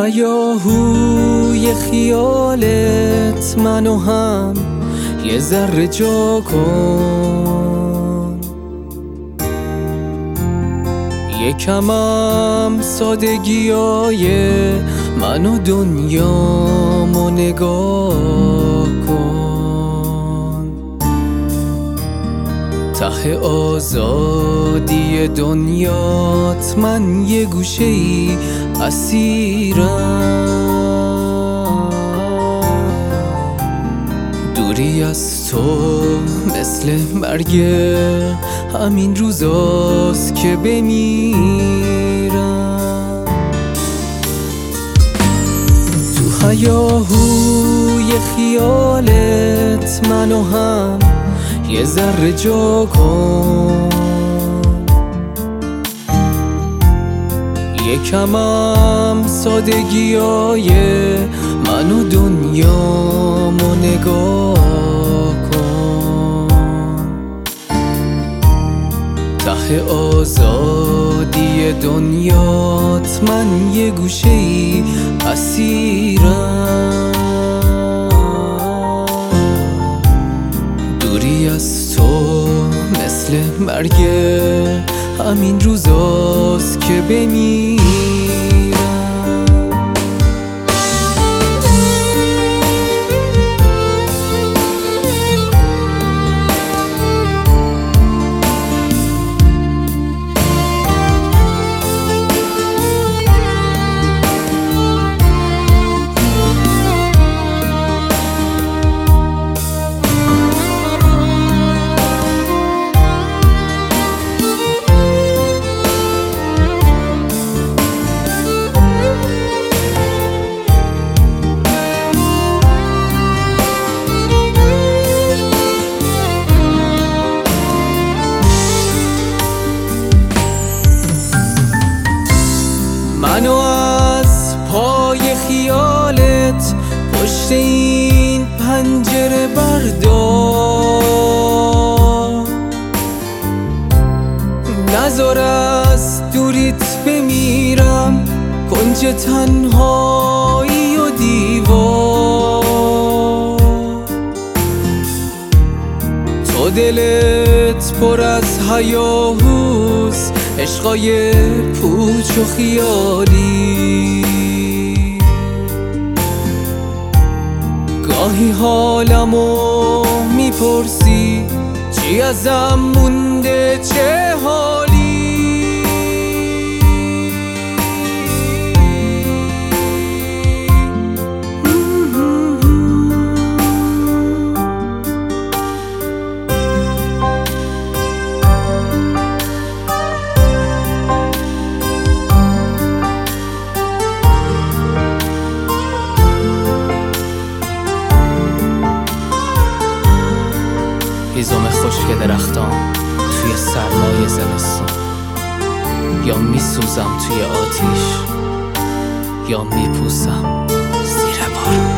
هیاهوی خیالت منو هم یه ذره جا کن، یکمم سادگیای منو دنیامو نگاه کن. ته آزادی دنیات من یه گوشه‌ای اسیرم، دوری از تو مثل مرگ همین روزاست که بمیرم. تو هیاهوی خیالت منو هم یه ذره جا کن، یکمم سادگیای منو دنیامو نگاه کن. ته آزادی دنیات من یه گوشه‌ای اسیرم، دوری از تو مثل مرگ همین روزاست که بمیرم. منو از پای خیالت پشت این پنجره بردار، نذار از دوریت بمیرم کنج تنهایی و دیوار. تو دلت پر از هیاهوست، عشقای پوچ و خیالی، گاهی حالمو میپرسی چی ازم مونده چه حالی. هیزم خشک درختان توی سرمای زمستان، یا میسوزم توی آتیش یا میپوسم زیر بارون.